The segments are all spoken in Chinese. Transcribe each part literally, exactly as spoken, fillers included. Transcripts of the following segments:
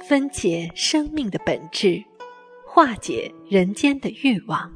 分解生命的本质，化解人间的欲望。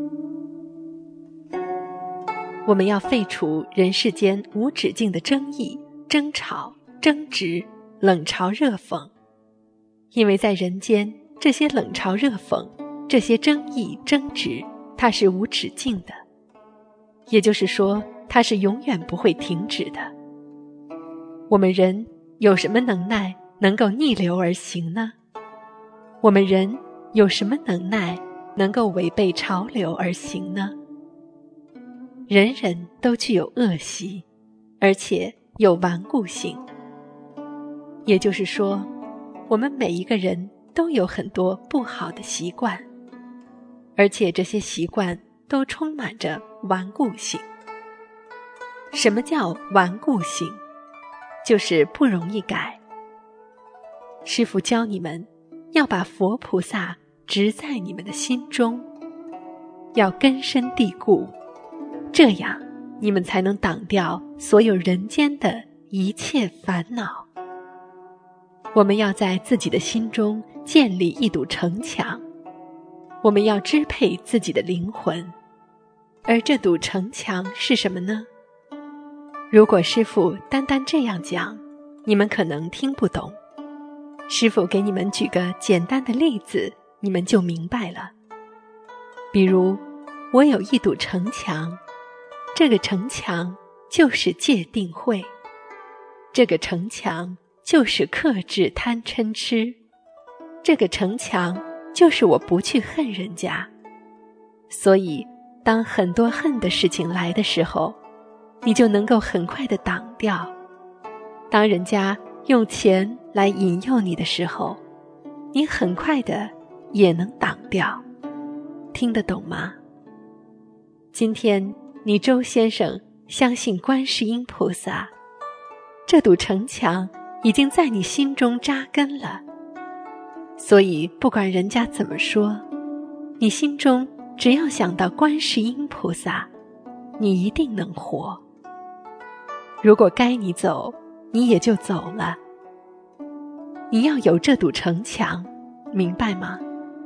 我们要废除人世间无止境的争议、争吵、争执、冷嘲热讽，因为在人间，这些冷嘲热讽，这些争议、争执，它是无止境的，也就是说，它是永远不会停止的。我们人有什么能耐能够逆流而行呢？我们人有什么能耐能够违背潮流而行呢？人人都具有恶习，而且有顽固性。也就是说，我们每一个人都有很多不好的习惯，而且这些习惯都充满着顽固性。什么叫顽固性？就是不容易改。师父教你们要把佛菩萨植在你们的心中，要根深蒂固，这样你们才能挡掉所有人间的一切烦恼。我们要在自己的心中建立一堵城墙，我们要支配自己的灵魂。而这堵城墙是什么呢？如果师父单单这样讲，你们可能听不懂。师父给你们举个简单的例子，你们就明白了。比如，我有一堵城墙，这个城墙就是戒定慧，这个城墙就是克制贪嗔痴，这个城墙就是我不去恨人家。所以，当很多恨的事情来的时候，你就能够很快地挡掉。当人家用钱来引诱你的时候，你很快的也能挡掉。听得懂吗？今天你周先生相信观世音菩萨，这堵城墙已经在你心中扎根了，所以不管人家怎么说，你心中只要想到观世音菩萨，你一定能活。如果该你走，你也就走了。你要有这堵城墙，明白吗？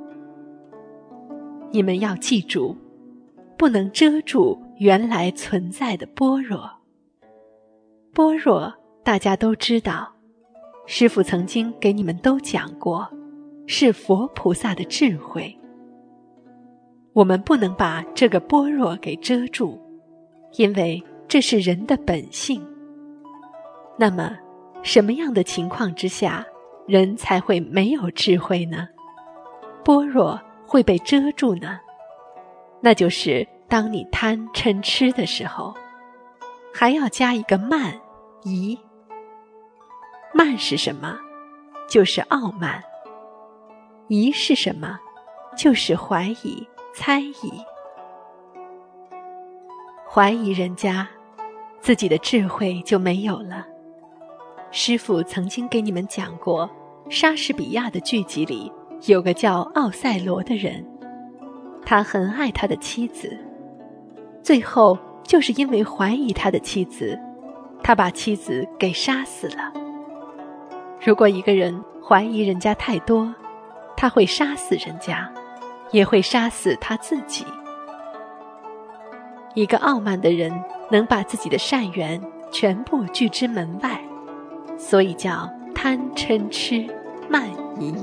你们要记住，不能遮住原来存在的般若。般若大家都知道，师父曾经给你们都讲过，是佛菩萨的智慧。我们不能把这个般若给遮住，因为这是人的本性。那么，什么样的情况之下，人才会没有智慧呢？般若会被遮住呢？那就是当你贪嗔痴的时候，还要加一个慢疑。慢是什么？就是傲慢。疑是什么？就是怀疑、猜疑。怀疑人家，自己的智慧就没有了。师父曾经给你们讲过，莎士比亚的剧集里有个叫奥赛罗的人，他很爱他的妻子，最后就是因为怀疑他的妻子，他把妻子给杀死了。如果一个人怀疑人家太多，他会杀死人家，也会杀死他自己。一个傲慢的人能把自己的善缘全部拒之门外，所以叫贪嗔痴慢疑。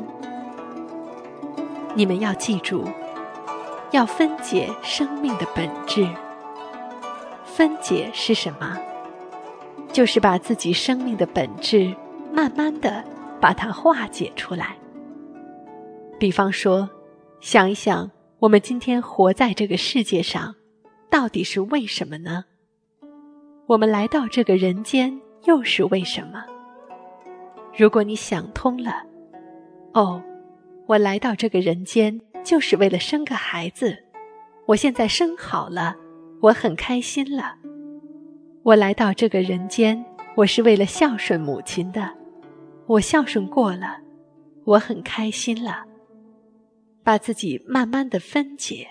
你们要记住，要分解生命的本质。分解是什么？就是把自己生命的本质慢慢的把它化解出来。比方说，想一想，我们今天活在这个世界上，到底是为什么呢？我们来到这个人间又是为什么？如果你想通了，哦，我来到这个人间就是为了生个孩子，我现在生好了，我很开心了。我来到这个人间，我是为了孝顺母亲的，我孝顺过了，我很开心了。把自己慢慢的分解。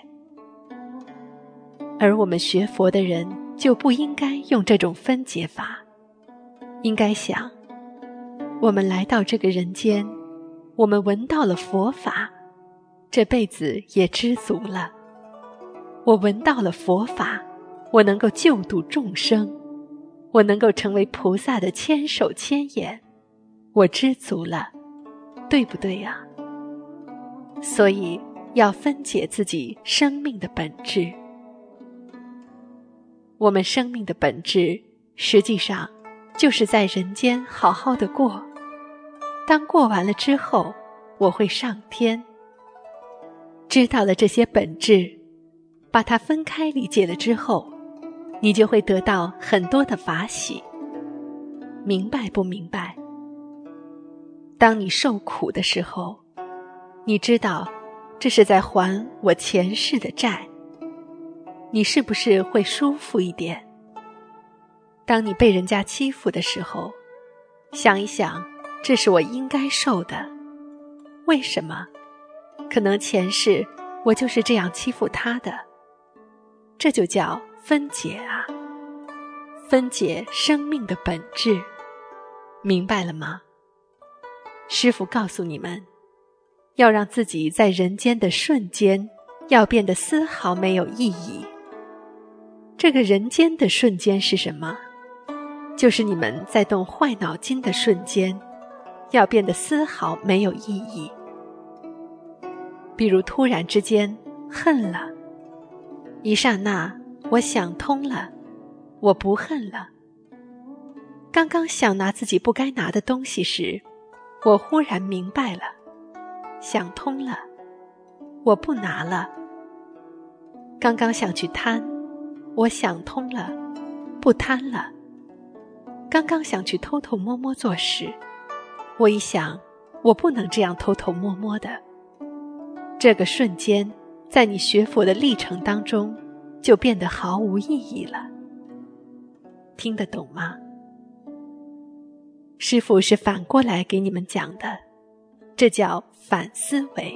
而我们学佛的人就不应该用这种分解法，应该想，我们来到这个人间， 我们闻到了佛法，这辈子也知足了。我闻到了佛法，我能够救度众生，我能够成为菩萨的千手千眼，我知足了，对不对啊？所以要分解自己生命的本质。我们生命的本质实际上就是在人间好好的过，当过完了之后，我会上天。知道了这些本质，把它分开理解了之后，你就会得到很多的法喜。明白不明白？当你受苦的时候，你知道这是在还我前世的债，你是不是会舒服一点？当你被人家欺负的时候，想一想，这是我应该受的。为什么？可能前世我就是这样欺负他的。这就叫分解啊，分解生命的本质，明白了吗？师父告诉你们，要让自己在人间的瞬间要变得丝毫没有意义。这个人间的瞬间是什么？就是你们在动坏脑筋的瞬间要变得丝毫没有意义。比如突然之间恨了，一刹那我想通了，我不恨了。刚刚想拿自己不该拿的东西时，我忽然明白了，想通了，我不拿了。刚刚想去贪，我想通了，不贪了。刚刚想去偷偷摸摸做事，我一想，我不能这样偷偷摸摸的。这个瞬间，在你学佛的历程当中，就变得毫无意义了。听得懂吗？师父是反过来给你们讲的，这叫反思维。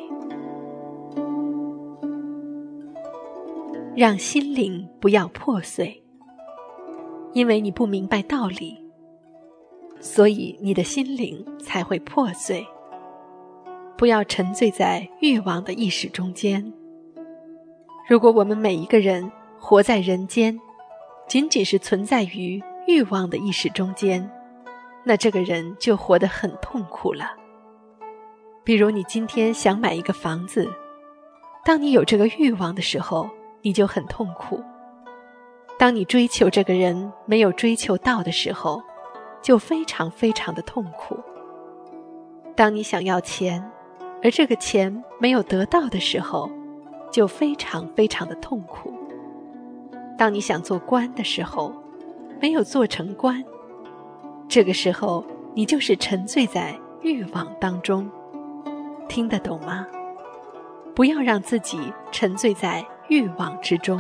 让心灵不要破碎，因为你不明白道理，所以你的心灵才会破碎。不要沉醉在欲望的意识中间。如果我们每一个人活在人间，仅仅是存在于欲望的意识中间，那这个人就活得很痛苦了。比如你今天想买一个房子，当你有这个欲望的时候，你就很痛苦。当你追求这个人没有追求到的时候，就非常非常的痛苦。当你想要钱，而这个钱没有得到的时候，就非常非常的痛苦。当你想做官的时候，没有做成官，这个时候你就是沉醉在欲望当中。听得懂吗？不要让自己沉醉在欲望之中。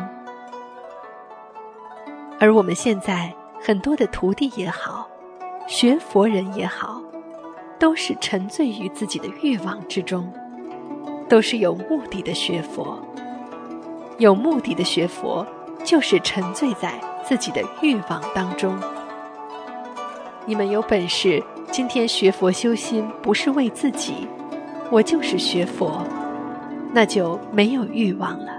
而我们现在很多的徒弟也好，学佛人也好，都是沉醉于自己的欲望之中，都是有目的的学佛。有目的的学佛，就是沉醉在自己的欲望当中。你们有本事，今天学佛修心不是为自己，我就是学佛，那就没有欲望了。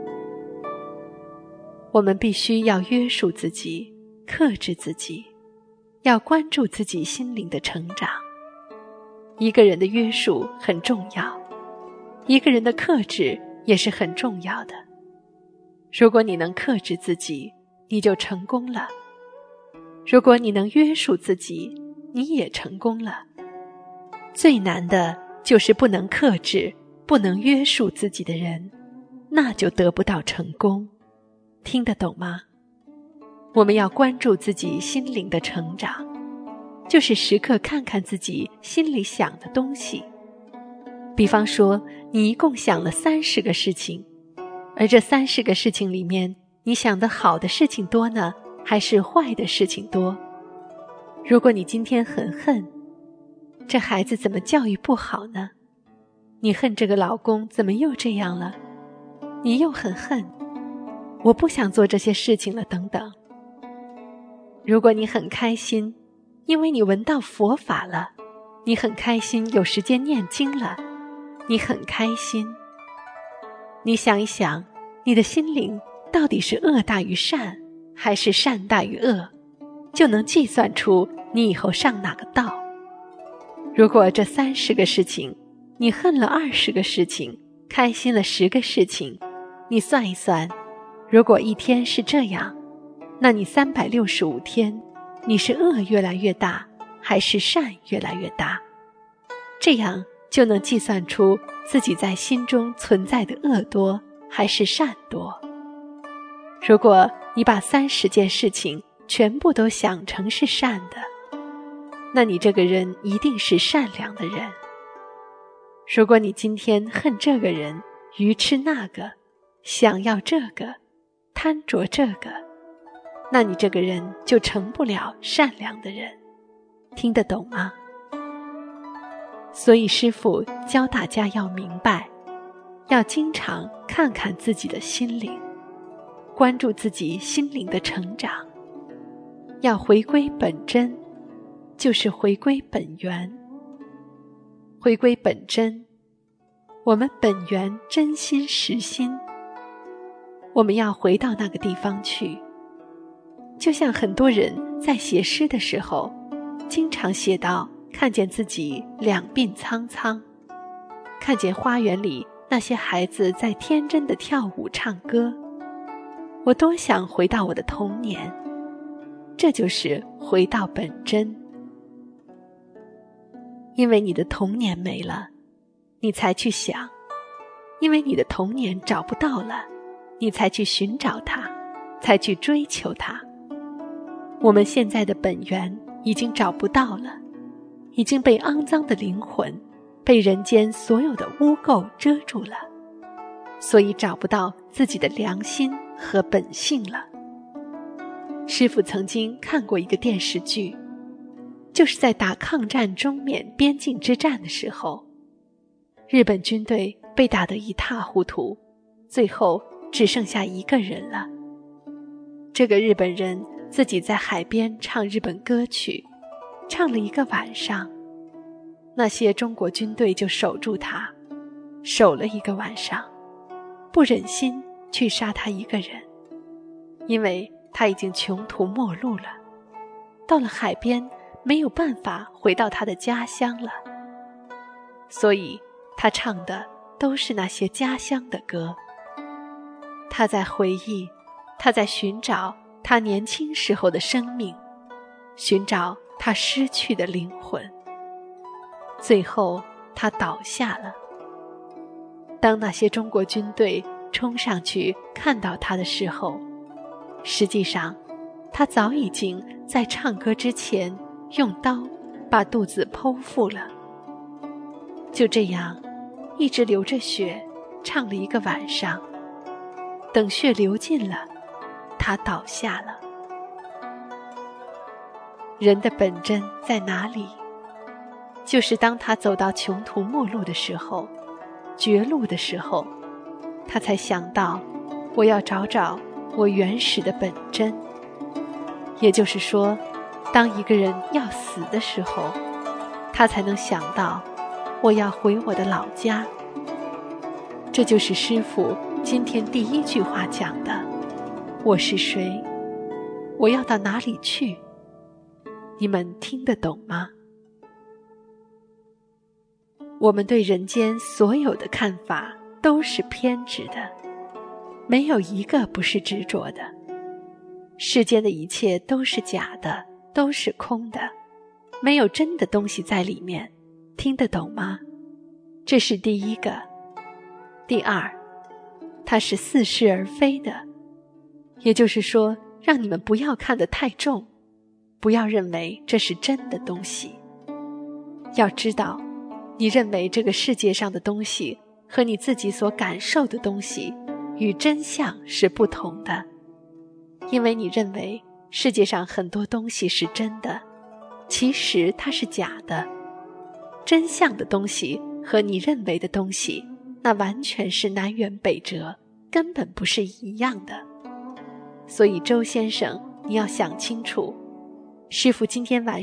我们必须要约束自己，克制自己，要关注自己心灵的成长。一个人的约束很重要，一个人的克制也是很重要的。如果你能克制自己，你就成功了；如果你能约束自己，你也成功了。最难的就是不能克制、不能约束自己的人，那就得不到成功。听得懂吗？我们要关注自己心灵的成长，就是时刻看看自己心里想的东西。比方说，你一共想了三十个事情，而这三十个事情里面，你想的好的事情多呢，还是坏的事情多？如果你今天很恨，这孩子怎么教育不好呢？你恨这个老公怎么又这样了？你又很恨，我不想做这些事情了，等等。如果你很开心，因为你闻到佛法了， 你很开心有时间念经了，你很开心。你想一想，你的心灵到底是恶大于善，还是善大于恶，就能计算出你以后上哪个道。如果这三十个事情，你恨了二十个事情，开心了十个事情，你算一算，如果一天是这样，那你三百六十五天，你是恶越来越大，还是善越来越大？这样就能计算出自己在心中存在的恶多还是善多。如果你把三十件事情全部都想成是善的，那你这个人一定是善良的人。如果你今天恨这个人，愚痴那个，想要这个，贪着这个，那你这个人就成不了善良的人。听得懂吗？所以师父教大家要明白，要经常看看自己的心灵，关注自己心灵的成长，要回归本真，就是回归本源。回归本真，我们本源真心实心，我们要回到那个地方去。就像很多人在写诗的时候，经常写到看见自己两鬓苍苍，看见花园里那些孩子在天真的跳舞唱歌，我多想回到我的童年。这就是回到本真。因为你的童年没了，你才去想；因为你的童年找不到了，你才去寻找它，才去追求它。我们现在的本源已经找不到了，已经被肮脏的灵魂，被人间所有的污垢遮住了，所以找不到自己的良心和本性了。师父曾经看过一个电视剧，就是在打抗战中缅边境之战的时候，日本军队被打得一塌糊涂，最后只剩下一个人了。这个日本人自己在海边唱日本歌曲，唱了一个晚上，那些中国军队就守住他，守了一个晚上，不忍心去杀他一个人，因为他已经穷途末路了，到了海边没有办法回到他的家乡了，所以他唱的都是那些家乡的歌。他在回忆，他在寻找他年轻时候的生命，寻找他失去的灵魂。最后他倒下了。当那些中国军队冲上去看到他的时候，实际上他早已经在唱歌之前用刀把肚子剖腹了。就这样一直流着血唱了一个晚上，等血流尽了，他倒下了。人的本真在哪里？就是当他走到穷途末路的时候，绝路的时候，他才想到，我要找找我原始的本真。也就是说，当一个人要死的时候，他才能想到，我要回我的老家。这就是师父今天第一句话讲的，我是谁？我要到哪里去？你们听得懂吗？我们对人间所有的看法都是偏执的，没有一个不是执着的。世间的一切都是假的，都是空的，没有真的东西在里面，听得懂吗？这是第一个。第二，它是似是而非的，也就是说，让你们不要看得太重，不要认为这是真的东西。要知道，你认为这个世界上的东西和你自己所感受的东西与真相是不同的，因为你认为世界上很多东西是真的，其实它是假的。真相的东西和你认为的东西，那完全是南辕北辙，根本不是一样的。所以周先生，你要想清楚，师父今天晚上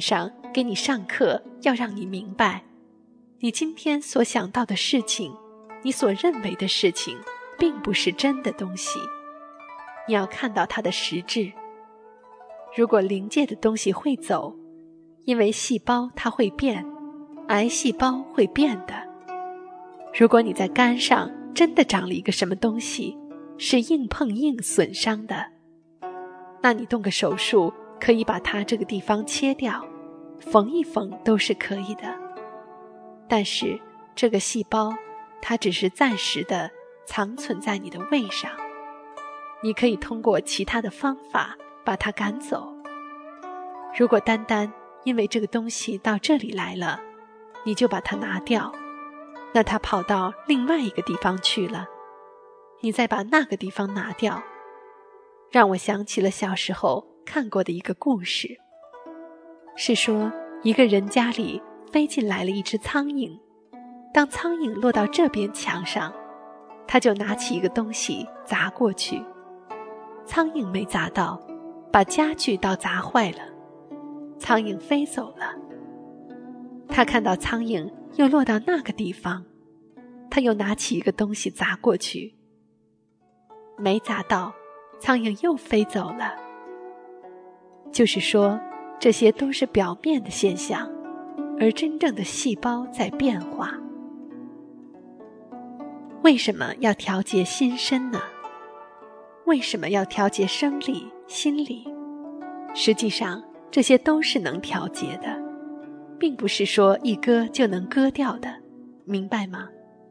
给你上课，要让你明白，你今天所想到的事情，你所认为的事情，并不是真的东西。你要看到它的实质。如果灵界的东西会走，因为细胞它会变，癌细胞会变的。如果你在肝上真的长了一个什么东西，是硬碰硬损伤的，那你动个手术，可以把它这个地方切掉，缝一缝都是可以的。但是这个细胞，它只是暂时的藏存在你的胃上，你可以通过其他的方法把它赶走。如果单单因为这个东西到这里来了，你就把它拿掉，那它跑到另外一个地方去了，你再把那个地方拿掉。让我想起了小时候看过的一个故事，是说一个人家里飞进来了一只苍蝇，当苍蝇落到这边墙上，他就拿起一个东西砸过去，苍蝇没砸到，把家具倒砸坏了，苍蝇飞走了。他看到苍蝇又落到那个地方，他又拿起一个东西砸过去，没砸到，苍蝇又飞走了。就是说，这些都是表面的现象，而真正的细胞在变化。为什么要调节心身呢？为什么要调节生理、心理？实际上，这些都是能调节的，并不是说一割就能割掉的，明白吗？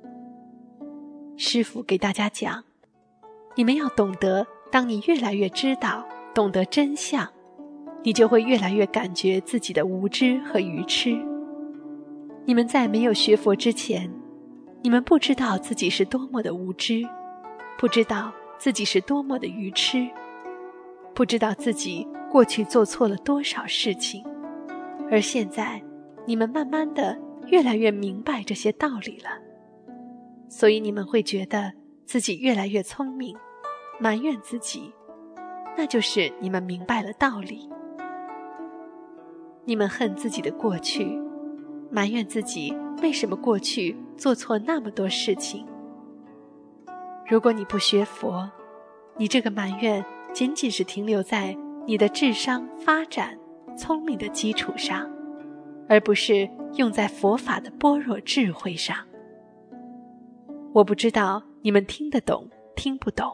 师父给大家讲，你们要懂得，当你越来越知道，懂得真相，你就会越来越感觉自己的无知和愚痴。你们在没有学佛之前，你们不知道自己是多么的无知，不知道自己是多么的愚痴，不知道自己过去做错了多少事情，而现在你们慢慢的越来越明白这些道理了，所以你们会觉得自己越来越聪明，埋怨自己，那就是你们明白了道理。你们恨自己的过去，埋怨自己为什么过去做错那么多事情。如果你不学佛，你这个埋怨仅仅是停留在你的智商发展、聪明的基础上，而不是用在佛法的般若智慧上。我不知道你们听得懂，听不懂。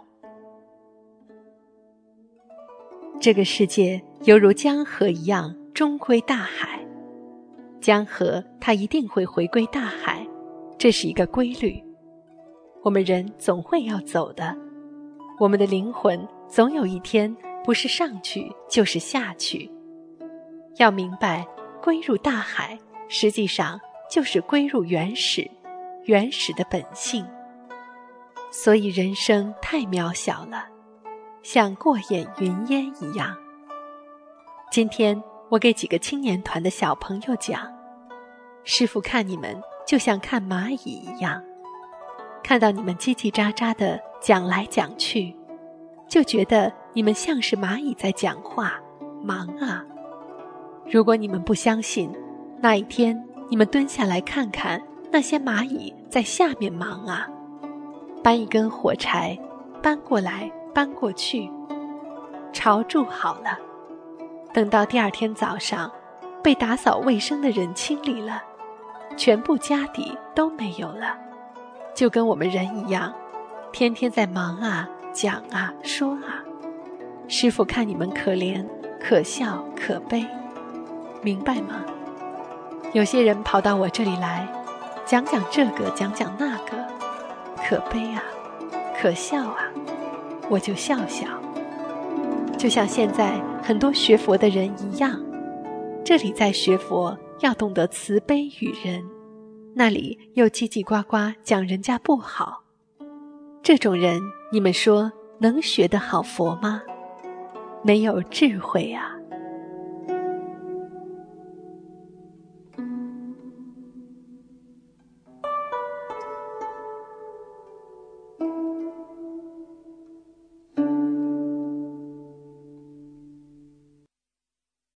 这个世界犹如江河一样，终归大海。江河它一定会回归大海，这是一个规律。我们人总会要走的，我们的灵魂总有一天不是上去就是下去。要明白，归入大海实际上就是归入原始，原始的本性。所以人生太渺小了，像过眼云烟一样。今天我给几个青年团的小朋友讲，师父看你们就像看蚂蚁一样，看到你们叽叽喳喳的讲来讲去，就觉得你们像是蚂蚁在讲话，忙啊。如果你们不相信，那一天你们蹲下来看看那些蚂蚁在下面忙啊，搬一根火柴，搬过来搬过去，巢筑好了，等到第二天早上，被打扫卫生的人清理了，全部家底都没有了。就跟我们人一样，天天在忙啊，讲啊，说啊。师父看你们可怜，可笑，可悲，明白吗？有些人跑到我这里来，讲讲这个，讲讲那个，可悲啊，可笑啊，我就笑笑。就像现在很多学佛的人一样，这里在学佛要懂得慈悲与人，那里又叽叽呱呱讲人家不好。这种人，你们说能学得好佛吗？没有智慧啊。